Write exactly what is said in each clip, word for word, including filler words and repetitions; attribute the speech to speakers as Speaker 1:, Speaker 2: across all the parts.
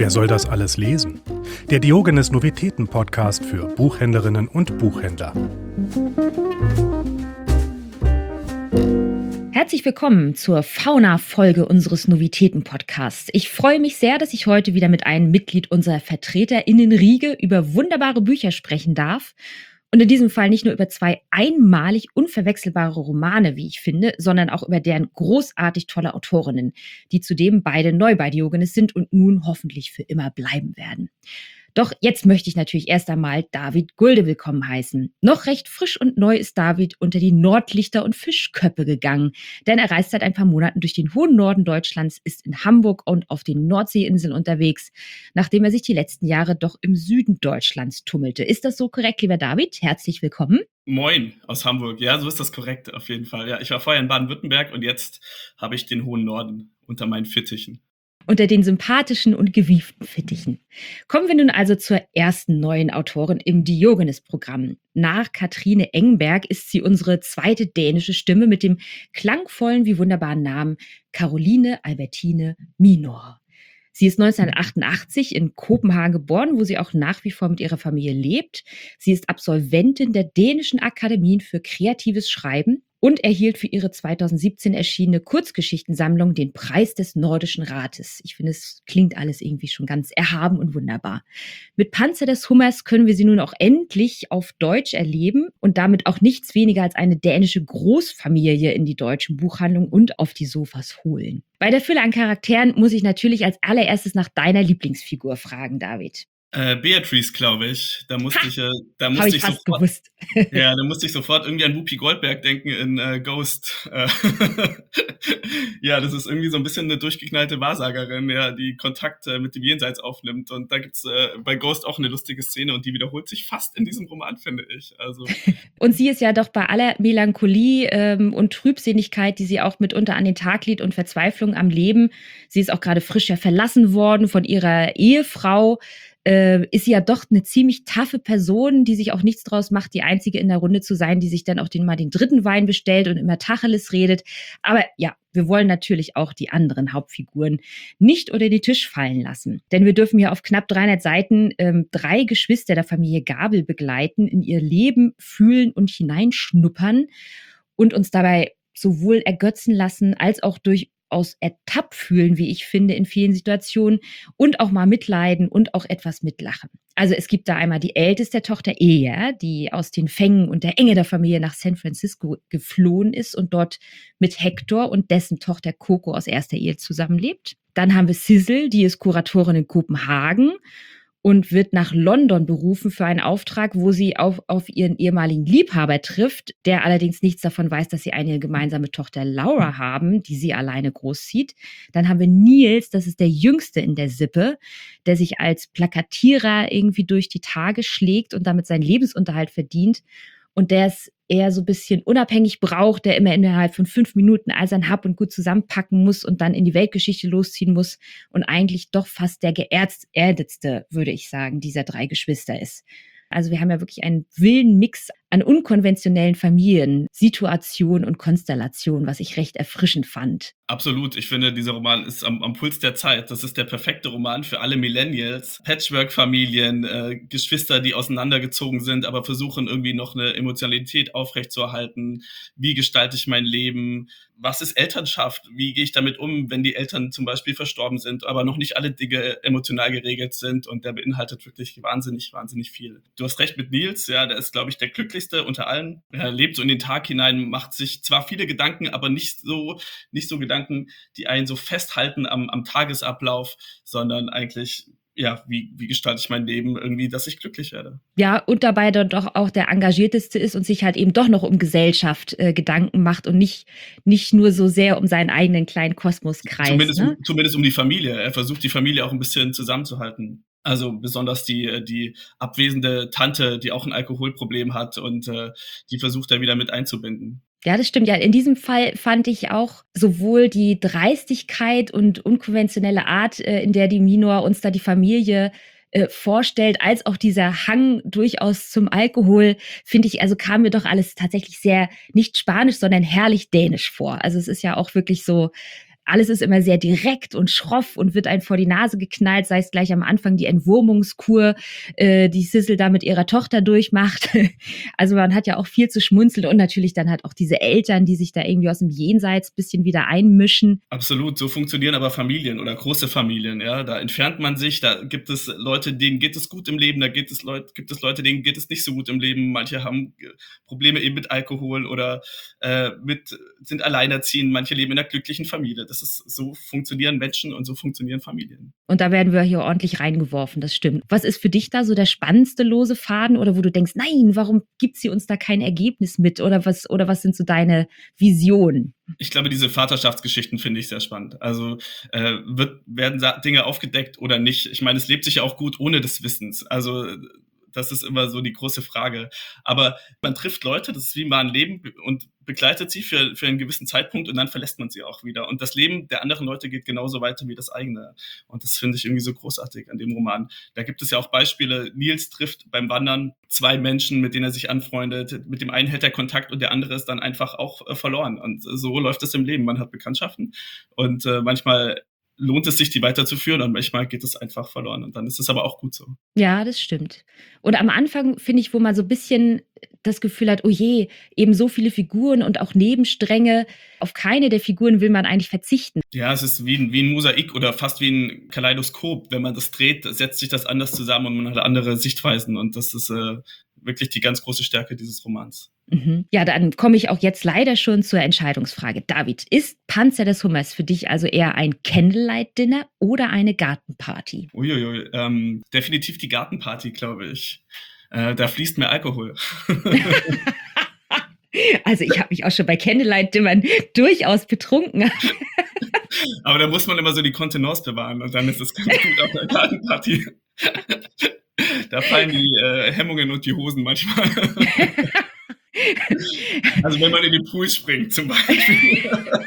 Speaker 1: Wer soll das alles lesen? Der Diogenes Novitäten Podcast für Buchhändlerinnen und Buchhändler.
Speaker 2: Herzlich willkommen zur Fauna-Folge unseres Novitäten-Podcasts. Ich freue mich sehr, dass ich heute wieder mit einem Mitglied unserer VertreterInnen-Riege über wunderbare Bücher sprechen darf. Und in diesem Fall nicht nur über zwei einmalig unverwechselbare Romane, wie ich finde, sondern auch über deren großartig tolle Autorinnen, die zudem beide neu bei Diogenes sind und nun hoffentlich für immer bleiben werden. Doch jetzt möchte ich natürlich erst einmal David Gulde willkommen heißen. Noch recht frisch und neu ist David unter die Nordlichter und Fischköppe gegangen, denn er reist seit ein paar Monaten durch den hohen Norden Deutschlands, ist in Hamburg und auf den Nordseeinseln unterwegs, nachdem er sich die letzten Jahre doch im Süden Deutschlands tummelte. Ist das so korrekt, lieber David? Herzlich willkommen.
Speaker 3: Moin aus Hamburg. Ja, so ist das korrekt, auf jeden Fall. Ja, ich war vorher in Baden-Württemberg und jetzt habe ich den hohen Norden unter meinen Fittichen.
Speaker 2: Unter den sympathischen und gewieften Fittichen. Kommen wir nun also zur ersten neuen Autorin im Diogenes-Programm. Nach Katrine Engberg ist sie unsere zweite dänische Stimme mit dem klangvollen wie wunderbaren Namen Caroline Albertine Minor. Sie ist neunzehnhundertachtundachtzig in Kopenhagen geboren, wo sie auch nach wie vor mit ihrer Familie lebt. Sie ist Absolventin der Dänischen Akademien für kreatives Schreiben und erhielt für ihre zweitausendsiebzehn erschienene Kurzgeschichtensammlung den Preis des Nordischen Rates. Ich finde, es klingt alles irgendwie schon ganz erhaben und wunderbar. Mit Panzer des Hummers können wir sie nun auch endlich auf Deutsch erleben und damit auch nichts weniger als eine dänische Großfamilie in die deutschen Buchhandlungen und auf die Sofas holen. Bei der Fülle an Charakteren muss ich natürlich als allererstes nach deiner Lieblingsfigur fragen, David.
Speaker 3: Äh, Beatrice, glaube ich. Da musste
Speaker 2: ha,
Speaker 3: ich, äh, da musste
Speaker 2: hab ich,
Speaker 3: ich
Speaker 2: fast
Speaker 3: sofort,
Speaker 2: gewusst.
Speaker 3: ja, da musste ich sofort irgendwie an Whoopi Goldberg denken in äh, Ghost. Ja, das ist irgendwie so ein bisschen eine durchgeknallte Wahrsagerin, ja, die Kontakt äh, mit dem Jenseits aufnimmt. Und da gibt's äh, bei Ghost auch eine lustige Szene und die wiederholt sich fast in diesem Roman, finde ich. Also
Speaker 2: und sie ist ja doch bei aller Melancholie ähm, und Trübsinnigkeit, die sie auch mitunter an den Tag legt und Verzweiflung am Leben. Sie ist auch gerade frisch ja verlassen worden von ihrer Ehefrau. Äh, ist sie ja doch eine ziemlich taffe Person, die sich auch nichts draus macht, die einzige in der Runde zu sein, die sich dann auch den mal den dritten Wein bestellt und immer Tacheles redet. Aber ja, wir wollen natürlich auch die anderen Hauptfiguren nicht unter den Tisch fallen lassen. Denn wir dürfen hier auf knapp dreihundert Seiten ähm, drei Geschwister der Familie Gabel begleiten, in ihr Leben fühlen und hineinschnuppern und uns dabei sowohl ergötzen lassen, als auch durch aus ertappt fühlen, wie ich finde, in vielen Situationen und auch mal mitleiden und auch etwas mitlachen. Also es gibt da einmal die älteste Tochter Ea, die aus den Fängen und der Enge der Familie nach San Francisco geflohen ist und dort mit Hector und dessen Tochter Coco aus erster Ehe zusammenlebt. Dann haben wir Sizzle, die ist Kuratorin in Kopenhagen und wird nach London berufen für einen Auftrag, wo sie auf, auf ihren ehemaligen Liebhaber trifft, der allerdings nichts davon weiß, dass sie eine gemeinsame Tochter Laura haben, die sie alleine großzieht. Dann haben wir Nils, das ist der Jüngste in der Sippe, der sich als Plakatierer irgendwie durch die Tage schlägt und damit seinen Lebensunterhalt verdient. Und der es eher so ein bisschen unabhängig braucht, der immer innerhalb von fünf Minuten all sein Hab und Gut zusammenpacken muss und dann in die Weltgeschichte losziehen muss und eigentlich doch fast der geerdetste, würde ich sagen, dieser drei Geschwister ist. Also wir haben ja wirklich einen wilden Mix an unkonventionellen Familien, Situationen und Konstellationen, was ich recht erfrischend fand.
Speaker 3: Absolut. Ich finde, dieser Roman ist am, am Puls der Zeit. Das ist der perfekte Roman für alle Millennials. Patchwork-Familien, äh, Geschwister, die auseinandergezogen sind, aber versuchen irgendwie noch eine Emotionalität aufrechtzuerhalten. Wie gestalte ich mein Leben? Was ist Elternschaft? Wie gehe ich damit um, wenn die Eltern zum Beispiel verstorben sind, aber noch nicht alle Dinge emotional geregelt sind? Und der beinhaltet wirklich wahnsinnig, wahnsinnig viel. Du hast recht mit Nils. Ja, der ist, glaube ich, der glücklichste unter allen. Er lebt so in den Tag hinein, macht sich zwar viele Gedanken, aber nicht so, nicht so Gedanken, die einen so festhalten am, am Tagesablauf, sondern eigentlich, ja, wie, wie gestalte ich mein Leben irgendwie, dass ich glücklich werde.
Speaker 2: Ja, und dabei dann doch auch der Engagierteste ist und sich halt eben doch noch um Gesellschaft äh, Gedanken macht und nicht, nicht nur so sehr um seinen eigenen kleinen Kosmoskreis.
Speaker 3: Zumindest,
Speaker 2: ne?
Speaker 3: um, zumindest um die Familie. Er versucht, die Familie auch ein bisschen zusammenzuhalten. Also besonders die, die abwesende Tante, die auch ein Alkoholproblem hat und äh, die versucht er wieder mit einzubinden.
Speaker 2: Ja, das stimmt. Ja, in diesem Fall fand ich auch sowohl die Dreistigkeit und unkonventionelle Art, äh, in der die Minor uns da die Familie äh, vorstellt, als auch dieser Hang durchaus zum Alkohol, finde ich, also kam mir doch alles tatsächlich sehr, nicht spanisch, sondern herrlich dänisch vor. Also es ist ja auch wirklich so, Alles ist immer sehr direkt und schroff und wird einem vor die Nase geknallt, sei es gleich am Anfang die Entwurmungskur, äh, die Sissel da mit ihrer Tochter durchmacht. Also man hat ja auch viel zu schmunzeln und natürlich dann halt auch diese Eltern, die sich da irgendwie aus dem Jenseits ein bisschen wieder einmischen.
Speaker 3: Absolut, so funktionieren aber Familien oder große Familien, ja. Da entfernt man sich, da gibt es Leute, denen geht es gut im Leben, da gibt es Leute, gibt es Leute, denen geht es nicht so gut im Leben. Manche haben Probleme eben mit Alkohol oder äh, mit, sind alleinerziehend, manche leben in einer glücklichen Familie. Das ist, so funktionieren Menschen und so funktionieren Familien.
Speaker 2: Und da werden wir hier ordentlich reingeworfen, das stimmt. Was ist für dich da so der spannendste lose Faden oder wo du denkst, nein, warum gibt sie uns da kein Ergebnis mit oder was, oder was sind so deine Visionen?
Speaker 3: Ich glaube, diese Vaterschaftsgeschichten finde ich sehr spannend. Also äh, wird, werden Dinge aufgedeckt oder nicht? Ich meine, es lebt sich ja auch gut ohne des Wissens. Also das ist immer so die große Frage. Aber man trifft Leute, das ist wie mal ein Leben und begleitet sie für, für einen gewissen Zeitpunkt und dann verlässt man sie auch wieder. Und das Leben der anderen Leute geht genauso weiter wie das eigene. Und das finde ich irgendwie so großartig an dem Roman. Da gibt es ja auch Beispiele. Nils trifft beim Wandern zwei Menschen, mit denen er sich anfreundet. Mit dem einen hält er Kontakt und der andere ist dann einfach auch äh, verloren. Und so läuft es im Leben. Man hat Bekanntschaften und äh, manchmal lohnt es sich, die weiterzuführen und manchmal geht es einfach verloren und dann ist es aber auch gut so.
Speaker 2: Ja, das stimmt. Und am Anfang finde ich, wo man so ein bisschen das Gefühl hat, oh je, eben so viele Figuren und auch Nebenstränge, auf keine der Figuren will man eigentlich verzichten.
Speaker 3: Ja, es ist wie ein, wie ein Mosaik oder fast wie ein Kaleidoskop. Wenn man das dreht, setzt sich das anders zusammen und man hat andere Sichtweisen und das ist äh, wirklich die ganz große Stärke dieses Romans.
Speaker 2: Mhm. Ja, dann komme ich auch jetzt leider schon zur Entscheidungsfrage. David, ist Panzer des Hummers für dich also eher ein Candlelight-Dinner oder eine Gartenparty?
Speaker 3: Uiuiui, ähm, definitiv die Gartenparty, glaube ich. Äh, da fließt mehr Alkohol.
Speaker 2: Also ich habe mich auch schon bei Candlelight-Dinnern durchaus betrunken.
Speaker 3: Aber da muss man immer so die Kontenance bewahren und dann ist es ganz gut auf der Gartenparty. Da fallen die äh, Hemmungen und die Hosen manchmal. Also wenn man in den Pool springt zum Beispiel.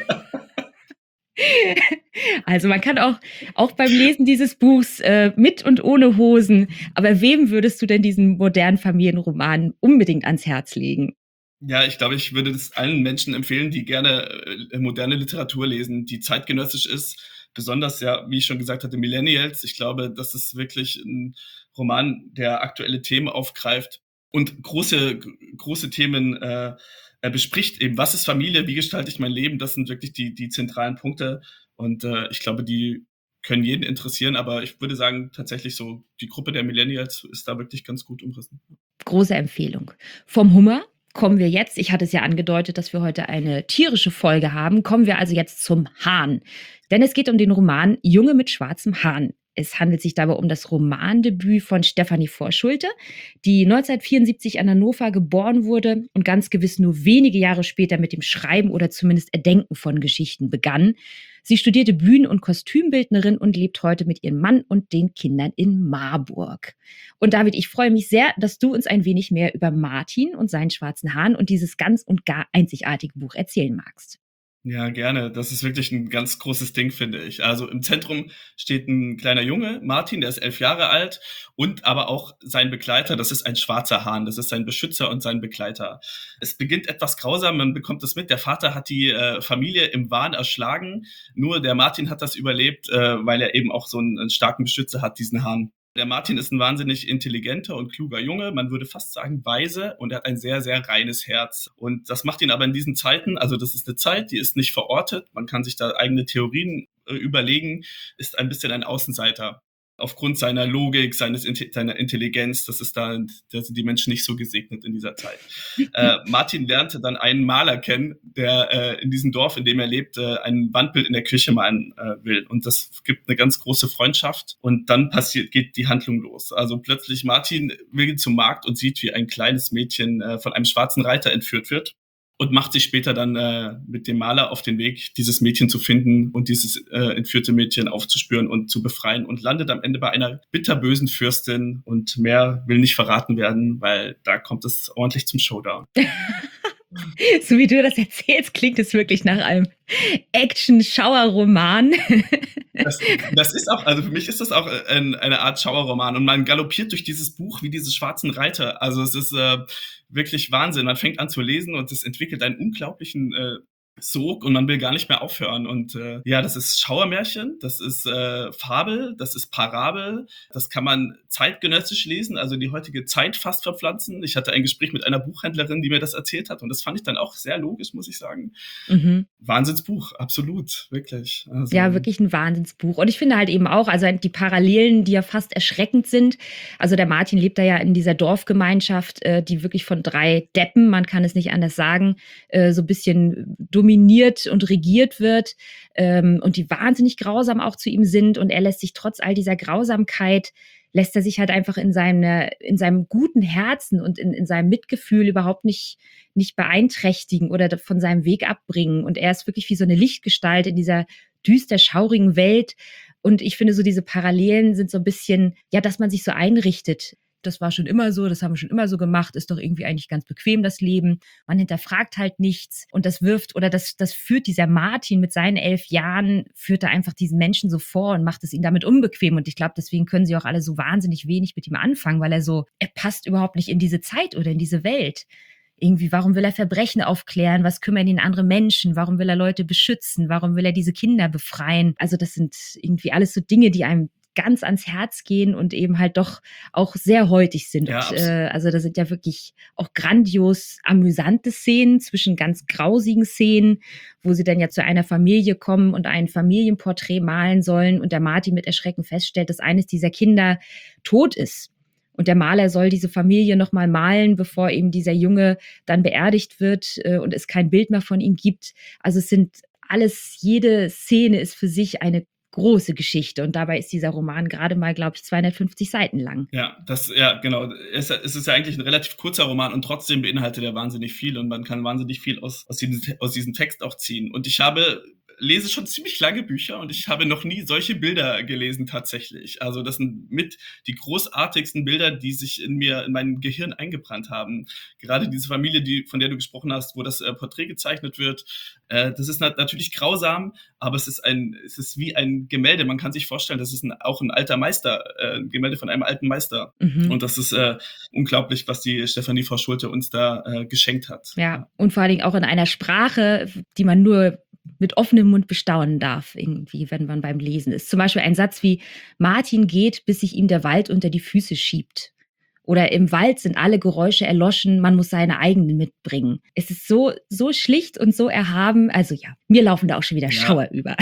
Speaker 2: Also man kann auch, auch beim Lesen dieses Buchs äh, mit und ohne Hosen, aber wem würdest du denn diesen modernen Familienroman unbedingt ans Herz legen?
Speaker 3: Ja, ich glaube, ich würde das allen Menschen empfehlen, die gerne äh, moderne Literatur lesen, die zeitgenössisch ist, besonders ja, wie ich schon gesagt hatte, Millennials. Ich glaube, das ist wirklich ein Roman, der aktuelle Themen aufgreift und große, große Themen äh, er bespricht. Eben, was ist Familie, wie gestalte ich mein Leben? Das sind wirklich die, die zentralen Punkte. Und äh, ich glaube, die können jeden interessieren. Aber ich würde sagen, tatsächlich so, die Gruppe der Millennials ist da wirklich ganz gut umrissen.
Speaker 2: Große Empfehlung. Vom Hummer kommen wir jetzt, ich hatte es ja angedeutet, dass wir heute eine tierische Folge haben, kommen wir also jetzt zum Hahn. Denn es geht um den Roman Junge mit schwarzem Hahn. Es handelt sich dabei um das Romandebüt von Stefanie Vorschulte, die neunzehnhundertvierundsiebzig in Hannover geboren wurde und ganz gewiss nur wenige Jahre später mit dem Schreiben oder zumindest Erdenken von Geschichten begann. Sie studierte Bühnen- und Kostümbildnerin und lebt heute mit ihrem Mann und den Kindern in Marburg. Und David, ich freue mich sehr, dass du uns ein wenig mehr über Martin und seinen schwarzen Hahn und dieses ganz und gar einzigartige Buch erzählen magst.
Speaker 3: Ja, gerne. Das ist wirklich ein ganz großes Ding, finde ich. Also im Zentrum steht ein kleiner Junge, Martin, der ist elf Jahre alt und aber auch sein Begleiter, das ist ein schwarzer Hahn, das ist sein Beschützer und sein Begleiter. Es beginnt etwas grausam, man bekommt es mit, der Vater hat die äh, Familie im Wahn erschlagen, nur der Martin hat das überlebt, äh, weil er eben auch so einen, einen starken Beschützer hat, diesen Hahn. Der Martin ist ein wahnsinnig intelligenter und kluger Junge, man würde fast sagen weise und er hat ein sehr, sehr reines Herz. Und das macht ihn aber in diesen Zeiten, also das ist eine Zeit, die ist nicht verortet, man kann sich da eigene Theorien äh, überlegen, ist ein bisschen ein Außenseiter. Aufgrund seiner Logik, seines, seiner Intelligenz, das ist da, da sind die Menschen nicht so gesegnet in dieser Zeit. Äh, Martin lernte dann einen Maler kennen, der äh, in diesem Dorf, in dem er lebt, äh, ein Wandbild in der Küche malen äh, will. Und das gibt eine ganz große Freundschaft. Und dann passiert, geht die Handlung los. Also plötzlich Martin will zum Markt und sieht, wie ein kleines Mädchen äh, von einem schwarzen Reiter entführt wird. Und macht sich später dann äh, mit dem Maler auf den Weg, dieses Mädchen zu finden und dieses äh, entführte Mädchen aufzuspüren und zu befreien und landet am Ende bei einer bitterbösen Fürstin und mehr will nicht verraten werden, weil da kommt es ordentlich zum Showdown.
Speaker 2: So wie du das erzählst, klingt es wirklich nach einem Action-Schauerroman.
Speaker 3: Das, das ist auch, also für mich ist das auch ein, eine Art Schauerroman und man galoppiert durch dieses Buch wie diese schwarzen Reiter. Also es ist äh, wirklich Wahnsinn. Man fängt an zu lesen und es entwickelt einen unglaublichen äh, sog und man will gar nicht mehr aufhören. Und äh, ja, das ist Schauermärchen, das ist äh, Fabel, das ist Parabel, das kann man zeitgenössisch lesen, also in die heutige Zeit fast verpflanzen. Ich hatte ein Gespräch mit einer Buchhändlerin, die mir das erzählt hat und das fand ich dann auch sehr logisch, muss ich sagen. Mhm. Wahnsinnsbuch, absolut, wirklich.
Speaker 2: Also, ja, wirklich ein Wahnsinnsbuch. Und ich finde halt eben auch, also die Parallelen, die ja fast erschreckend sind. Also der Martin lebt da ja in dieser Dorfgemeinschaft, äh, die wirklich von drei Deppen, man kann es nicht anders sagen, äh, so ein bisschen dominiert und regiert wird ähm, und die wahnsinnig grausam auch zu ihm sind. Und er lässt sich trotz all dieser Grausamkeit, lässt er sich halt einfach in, seine, in seinem guten Herzen und in, in seinem Mitgefühl überhaupt nicht, nicht beeinträchtigen oder von seinem Weg abbringen. Und er ist wirklich wie so eine Lichtgestalt in dieser düster schaurigen Welt. Und ich finde so diese Parallelen sind so ein bisschen, ja, dass man sich so einrichtet. Das war schon immer so, das haben wir schon immer so gemacht, ist doch irgendwie eigentlich ganz bequem, das Leben. Man hinterfragt halt nichts und das wirft oder das, das führt dieser Martin mit seinen elf Jahren, führt da einfach diesen Menschen so vor und macht es ihnen damit unbequem. Und ich glaube, deswegen können sie auch alle so wahnsinnig wenig mit ihm anfangen, weil er so, er passt überhaupt nicht in diese Zeit oder in diese Welt. Irgendwie, warum will er Verbrechen aufklären? Was kümmern ihn andere Menschen? Warum will er Leute beschützen? Warum will er diese Kinder befreien? Also das sind irgendwie alles so Dinge, die einem ganz ans Herz gehen und eben halt doch auch sehr heutig sind. Ja, und, äh, also da sind ja wirklich auch grandios amüsante Szenen zwischen ganz grausigen Szenen, wo sie dann ja zu einer Familie kommen und ein Familienporträt malen sollen und der Martin mit Erschrecken feststellt, dass eines dieser Kinder tot ist. Und der Maler soll diese Familie nochmal malen, bevor eben dieser Junge dann beerdigt wird äh, und es kein Bild mehr von ihm gibt. Also es sind alles, jede Szene ist für sich eine große Geschichte und dabei ist dieser Roman gerade mal, glaube ich, zweihundertfünfzig Seiten lang.
Speaker 3: Ja, das, ja, genau. Es, es ist ja eigentlich ein relativ kurzer Roman und trotzdem beinhaltet er wahnsinnig viel und man kann wahnsinnig viel aus, aus, diesem, aus diesem Text auch ziehen. Und ich habe lese schon ziemlich lange Bücher und ich habe noch nie solche Bilder gelesen tatsächlich. Also das sind mit die großartigsten Bilder, die sich in mir, in mein Gehirn eingebrannt haben. Gerade diese Familie, die, von der du gesprochen hast, wo das äh, Porträt gezeichnet wird, äh, das ist nat- natürlich grausam, aber es ist ein, es ist wie ein Gemälde. Man kann sich vorstellen, das ist ein, auch ein alter Meister, äh, ein Gemälde von einem alten Meister. Mhm. Und das ist äh, unglaublich, was die Stefanie Frau Schulte uns da äh, geschenkt hat.
Speaker 2: Ja, und vor allen Dingen auch in einer Sprache, die man nur mit offenem Mund bestaunen darf, irgendwie, wenn man beim Lesen ist. Zum Beispiel ein Satz wie: Martin geht, bis sich ihm der Wald unter die Füße schiebt. Oder im Wald sind alle Geräusche erloschen, man muss seine eigenen mitbringen. Es ist so, so schlicht und so erhaben. Also ja, mir laufen da auch schon wieder ja. Schauer über.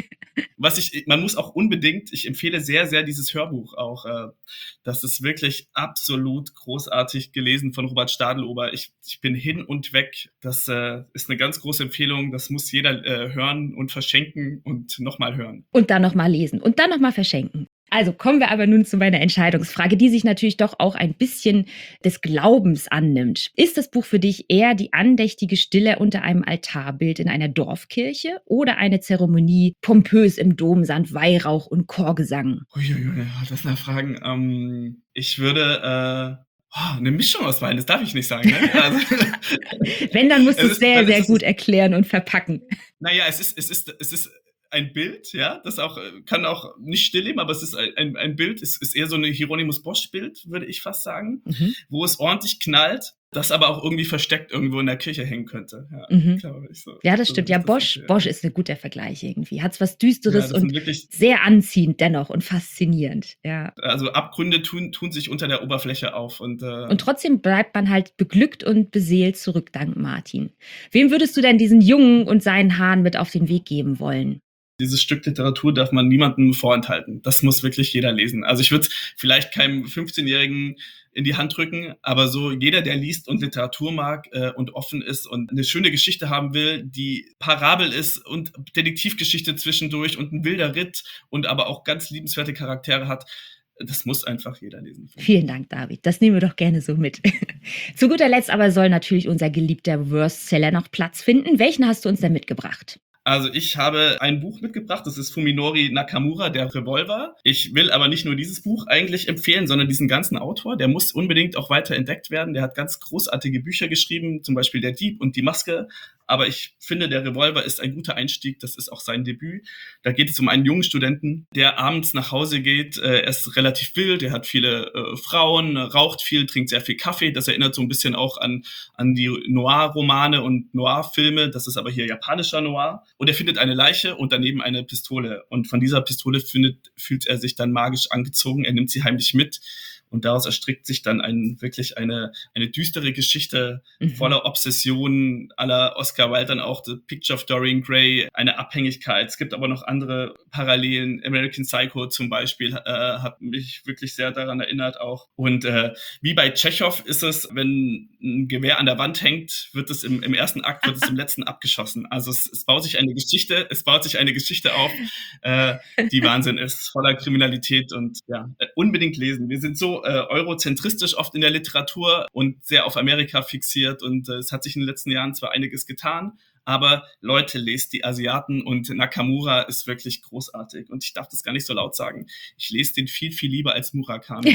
Speaker 3: Was ich, man muss auch unbedingt, ich empfehle sehr, sehr dieses Hörbuch auch. Äh, das ist wirklich absolut großartig gelesen von Robert Stadelober. Ich, ich bin hin und weg. Das äh, ist eine ganz große Empfehlung. Das muss jeder äh, hören und verschenken und nochmal hören.
Speaker 2: Und dann nochmal lesen und dann nochmal verschenken. Also kommen wir aber nun zu meiner Entscheidungsfrage, die sich natürlich doch auch ein bisschen des Glaubens annimmt. Ist das Buch für dich eher die andächtige Stille unter einem Altarbild in einer Dorfkirche oder eine Zeremonie pompös im Dom samt Weihrauch und Chorgesang?
Speaker 3: Uiuiui, das sind Fragen. Ähm, ich würde... Äh Oh, eine Mischung aus beiden, das darf ich nicht sagen. Ne? Also,
Speaker 2: wenn, dann musst du es sehr, sehr gut erklären und verpacken.
Speaker 3: Naja, es ist, es ist, es ist ein Bild, ja, das auch, kann auch nicht still leben, aber es ist ein, ein, ein Bild, es ist eher so ein Hieronymus Bosch-Bild, würde ich fast sagen, mhm. wo es ordentlich knallt, das aber auch irgendwie versteckt irgendwo in der Kirche hängen könnte. Ja,
Speaker 2: mhm. glaube ich so. Ja, das so, stimmt. Ja, das Bosch, ist, Bosch ist ein guter Vergleich irgendwie. Hat's was Düsteres ja, und sehr anziehend dennoch und faszinierend. Ja.
Speaker 3: Also Abgründe tun, tun sich unter der Oberfläche auf. Und, äh
Speaker 2: und trotzdem bleibt man halt beglückt und beseelt zurück, dank Martin. Wem würdest du denn diesen Jungen und seinen Hahn mit auf den Weg geben wollen?
Speaker 3: Dieses Stück Literatur darf man niemandem vorenthalten. Das muss wirklich jeder lesen. Also ich würde es vielleicht keinem fünfzehnjährigen in die Hand drücken, aber so jeder, der liest und Literatur mag äh, und offen ist und eine schöne Geschichte haben will, die Parabel ist und Detektivgeschichte zwischendurch und ein wilder Ritt und aber auch ganz liebenswerte Charaktere hat, das muss einfach jeder lesen.
Speaker 2: Vielen Dank, David. Das nehmen wir doch gerne so mit. Zu guter Letzt aber soll natürlich unser geliebter Worstseller noch Platz finden. Welchen hast du uns denn mitgebracht?
Speaker 3: Also ich habe ein Buch mitgebracht, das ist Fuminori Nakamura, der Revolver. Ich will aber nicht nur dieses Buch eigentlich empfehlen, sondern diesen ganzen Autor. Der muss unbedingt auch weiter entdeckt werden. Der hat ganz großartige Bücher geschrieben, zum Beispiel Der Dieb und die Maske. aber ich finde, der Revolver ist ein guter Einstieg. Das ist auch sein Debüt. Da geht es um einen jungen Studenten, der abends nach Hause geht. Äh, er ist relativ wild, er hat viele äh, Frauen, raucht viel, trinkt sehr viel Kaffee. Das erinnert so ein bisschen auch an, an die Noir-Romane und Noir-Filme. Das ist aber hier japanischer Noir. Und er findet eine Leiche und daneben eine Pistole. Und von dieser Pistole findet, fühlt er sich dann magisch angezogen. Er nimmt sie heimlich mit. Und daraus erstrickt sich dann ein, wirklich eine, eine düstere Geschichte mhm. voller Obsessionen à la Oscar Wilde, dann auch The Picture of Dorian Gray, eine Abhängigkeit. Es gibt aber noch andere Parallelen. American Psycho zum Beispiel äh, hat mich wirklich sehr daran erinnert auch. Und äh, wie bei Tschechow ist es, wenn ein Gewehr an der Wand hängt, wird es im, im ersten Akt, wird es im letzten abgeschossen. Also es, es baut sich eine Geschichte, es baut sich eine Geschichte auf, äh, die Wahnsinn ist, voller Kriminalität und ja, äh, unbedingt lesen. Wir sind so äh, eurozentristisch oft in der Literatur und sehr auf Amerika fixiert und äh, es hat sich in den letzten Jahren zwar einiges getan, aber Leute, lest die Asiaten und Nakamura ist wirklich großartig und ich darf das gar nicht so laut sagen. Ich lese den viel, viel lieber als Murakami.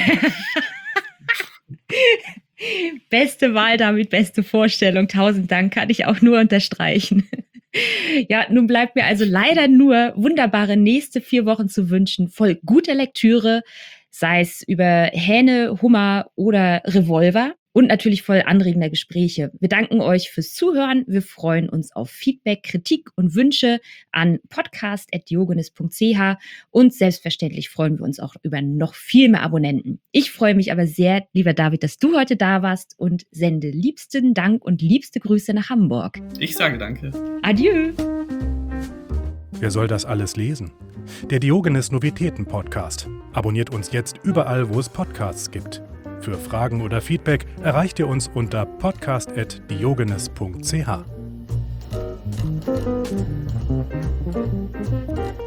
Speaker 2: Beste Wahl, David, beste Vorstellung. Tausend Dank, kann ich auch nur unterstreichen. Ja, nun bleibt mir also leider nur wunderbare nächste vier Wochen zu wünschen, voll guter Lektüre, sei es über Hähne, Hummer oder Revolver und natürlich voll anregender Gespräche. Wir danken euch fürs Zuhören. Wir freuen uns auf Feedback, Kritik und Wünsche an podcast at diogenes punkt c h und selbstverständlich freuen wir uns auch über noch viel mehr Abonnenten. Ich freue mich aber sehr, lieber David, dass du heute da warst und sende liebsten Dank und liebste Grüße nach Hamburg.
Speaker 3: Ich sage danke.
Speaker 2: Adieu.
Speaker 1: Wer soll das alles lesen? Der Diogenes Novitäten Podcast. Abonniert uns jetzt überall, wo es Podcasts gibt. Für Fragen oder Feedback erreicht ihr uns unter podcast at diogenes punkt c h.